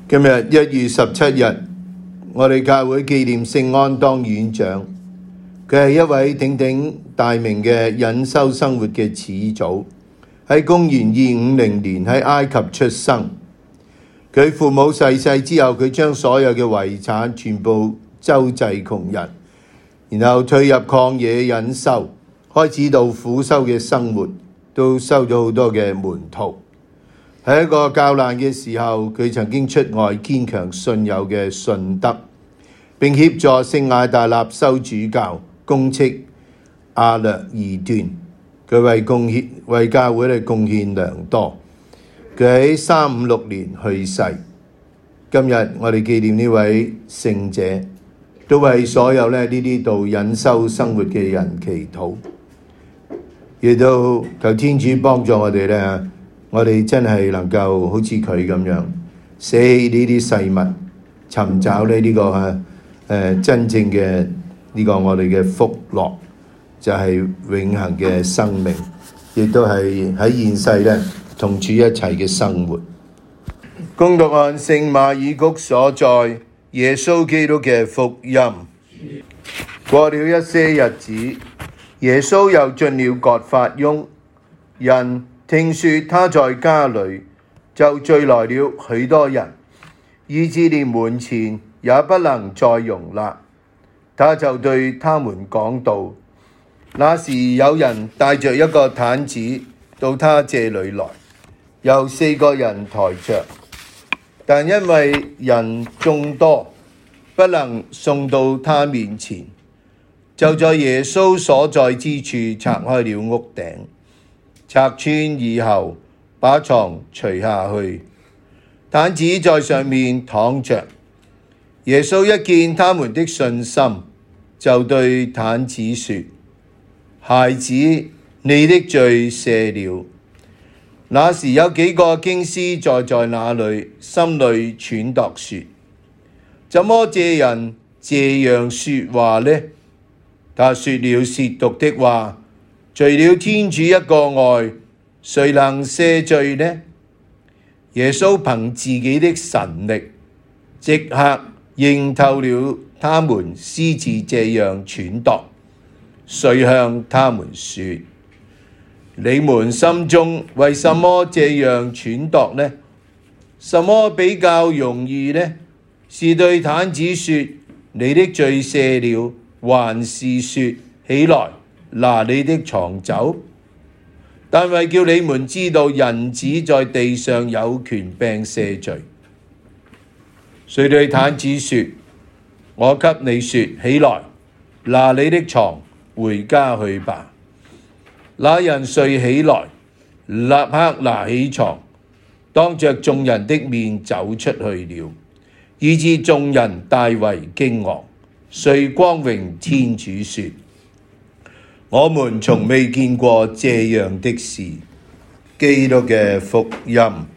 今日1月17日，我哋教會紀念聖安當院長。佢係一位鼎鼎大名嘅隱修生活嘅始祖，喺公元250年喺埃及出生。佢父母逝世之後，佢將所有嘅遺產全部周濟窮人，然後退入曠野隱修，開始到苦修嘅生活，都收咗好多嘅門徒。喺一個較難嘅時候，佢曾經出外堅強信友嘅信德，並協助聖亞大納修主教，攻斥亞略異端。佢為教會貢獻良多。佢喺356年去世。今日我哋紀念呢位聖者，都為所有呢啲度隱修生活嘅人祈禱，亦都求天主幫助我哋呢。我哋真係能夠好似佢咁樣捨棄呢啲世物，尋找呢個真正嘅呢個我哋嘅福樂，就係永恆嘅生命，亦都係喺現世咧同處一齊嘅生活。恭讀按聖馬爾谷所載耶穌基督嘅福音。過了一些日子，耶穌又進了葛法翁，人聽說他在家裏，就聚來了許多人，以致連門前也不能再容納。他就對他們講道。那時有人帶着一個癱子到他這裏來，有4個人抬着，但因為人眾多，不能送到他面前，就在耶穌所在之處拆開了屋頂，拆穿以後，把床除下去，癱子在上面躺着。耶穌一見他們的信心，就對癱子說：孩子，你的罪赦了。那時有幾個經師在那裏，心裏揣度說：怎麼這人這樣說話呢？他說了褻瀆的話，除了天主一個外，誰能赦罪呢？耶穌憑自己的神力，即刻認透了他們私自這樣揣度，遂向他們說：你們心中為什麼這樣揣度呢？什麼比較容易呢？是對癱子說：你的罪赦了，還是說：起來，拿你的床走？但為叫你們知道人子在地上有權柄赦罪。遂對癱子說：我給你說，起來，拿你的床回家去吧。那人遂起來，立刻拿起床，當着眾人的面走出去了，以致眾人大為驚愕，遂光榮天主說：我們從未見過這樣的事。基督嘅福音。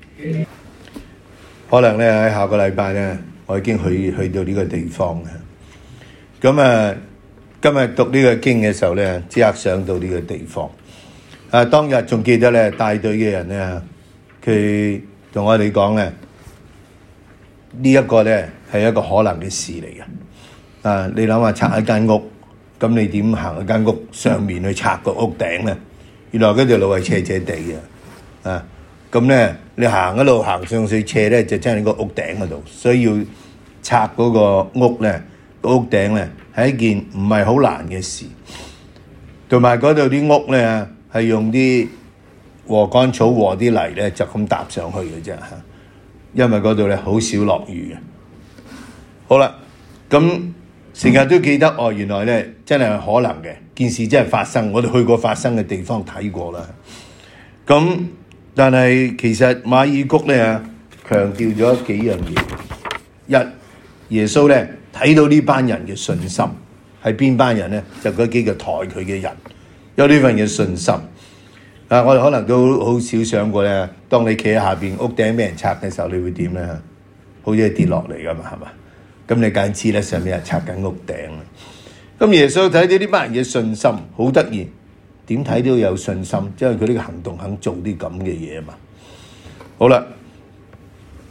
可能咧喺下個禮拜咧，我已經去到呢個地方嘅。咁今日讀呢個經嘅時候咧，即刻上到呢個地方。當日仲記得咧，帶隊嘅人咧，佢同我哋講咧，呢一個咧係一個可能嘅事嚟嘅。你諗下拆一間屋，咁你點行一間屋上面去拆個屋頂咧？原來嗰條路係斜斜地嘅，咁咧你行一路行上去斜咧，就真係個屋頂嗰度，所以要拆嗰個屋咧，個屋頂咧係一件唔係好難嘅事。同埋嗰度啲屋咧係用啲禾稈草和啲泥咧就咁搭上去嘅啫嚇，因為嗰度咧好少落雨嘅。好啦，咁成日都記得原來咧真係可能嘅件事真係發生，我哋去過發生嘅地方睇過啦。咁但係其實馬爾谷咧強調咗幾樣嘢。一，耶穌咧睇到呢班人嘅信心係邊班人咧？就嗰幾個抬佢嘅人有呢份嘅信心。我哋可能都好少想過咧，當你企喺下邊屋頂俾人拆嘅時候，你會點咧？好似跌落嚟噶嘛，係嘛？咁你梗知咧，上面人拆緊屋頂啦。咁耶穌睇到呢班人嘅信心，好得意。點睇都有信心，因為佢呢個行動肯做啲咁嘅嘢嘛。好啦，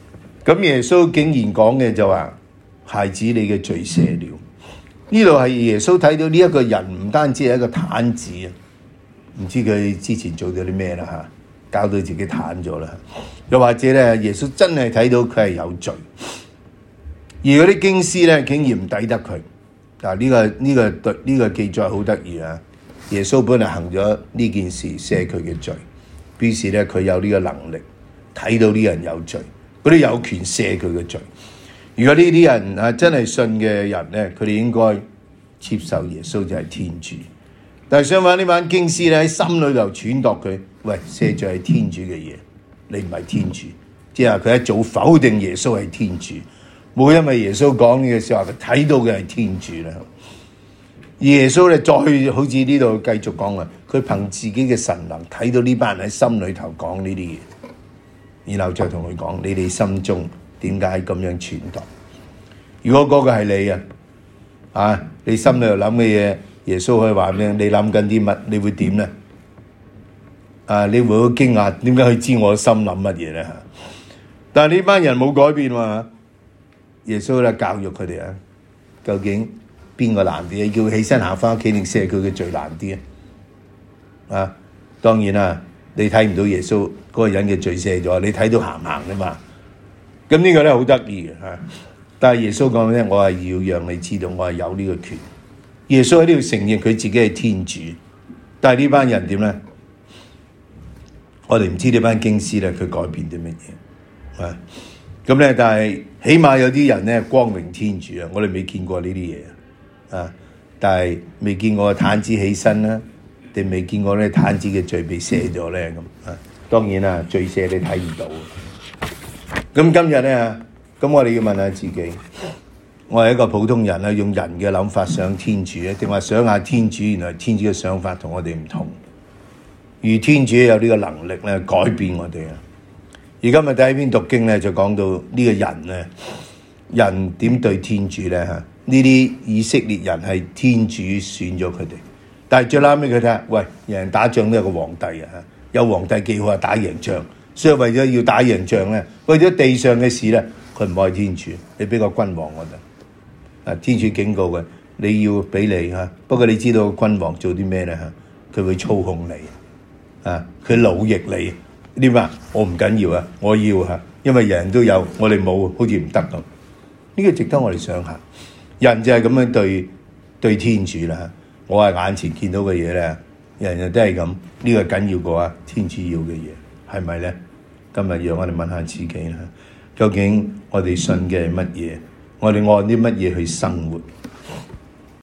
咁耶穌竟然講嘅就話：孩子，你嘅罪赦了。呢度係耶穌睇到呢一個人唔單止係一個癱子啊，唔知佢之前做咗啲咩啦嚇，搞到自己癱咗啦。又或者咧，耶穌真係睇到佢係有罪，而嗰啲經師咧竟然唔抵得佢。嗱，呢個記載好得意啊！耶穌本來行咗呢件事赦佢嘅罪，於是咧佢有呢個能力睇到呢個人有罪，嗰啲有權赦佢嘅罪。如果呢啲人啊真係信嘅人咧，佢哋應該接受耶穌就係天主。但係相反呢班經師咧喺心裏頭揣度佢，喂，赦罪係天主嘅嘢，你唔係天主，即係佢一早否定耶穌係天主，冇因為耶穌講呢個時候佢睇到嘅係天主啦。耶穌咧再好似呢度繼續講啊，佢憑自己嘅神能睇到呢班人喺心裏頭講呢啲嘢，然後再同佢講：你哋心中點解咁樣揣度？如果嗰個係你啊，你心裏頭諗嘅嘢，耶穌可以話咩？你諗緊啲乜？你會點咧？你會好驚訝，點解佢知我心諗乜嘢咧？但係呢班人冇改變嘛，耶穌咧教育佢哋啊，究竟邊個難啲？叫佢起身行翻屋企定赦佢嘅罪難啲啊？當然啦，你睇唔到耶穌嗰個人嘅罪赦咗，你睇到行唔行啫嘛？咁呢個咧好得意嘅嚇。但係耶穌講咧，我係要讓你知道，我係有呢個權。耶穌喺呢度承認佢自己係天主，但係呢班人點咧？我哋唔知呢班經師咧，佢改變啲乜嘢啊？咁咧，但係起碼有啲人咧光榮天主啊！我哋未見過呢啲嘢啊，但係未見過癱子起身啦，定未見過咧癱子嘅罪被赦咗咧咁啊？當然啦，罪赦你睇唔到。咁今日咧，咁我哋要問下自己，我係一個普通人啦，用人嘅諗法想天主咧，定話想下天主？原來天主嘅想法同我哋唔同，而天主有呢個能力咧改變我哋啊！而今日第一篇讀經咧就講到呢個人咧，人點對天主咧嚇？呢啲以色列人係天主選咗佢哋，但係最後尾佢睇下，喂，人打仗都有個皇帝啊，有皇帝幾好啊，打贏仗。所以為咗要打贏仗咧，為咗地上嘅事咧，佢唔愛天主，你俾個君王我得。啊，天主警告嘅，你要俾你嚇。不過你知道君王做啲咩咧嚇？佢會操控你，啊，佢奴役你。點啊？我唔緊要啊，我要嚇，因為人人都有，我哋冇，好似唔得咁。呢個值得我哋想下。人就係咁樣對天主啦。我係眼前見到嘅嘢咧，人人都係咁。呢個緊要過啊，天主要嘅嘢係咪咧？今日讓我哋問下自己啦，究竟我哋信嘅係乜嘢？我哋按啲乜嘢去生活？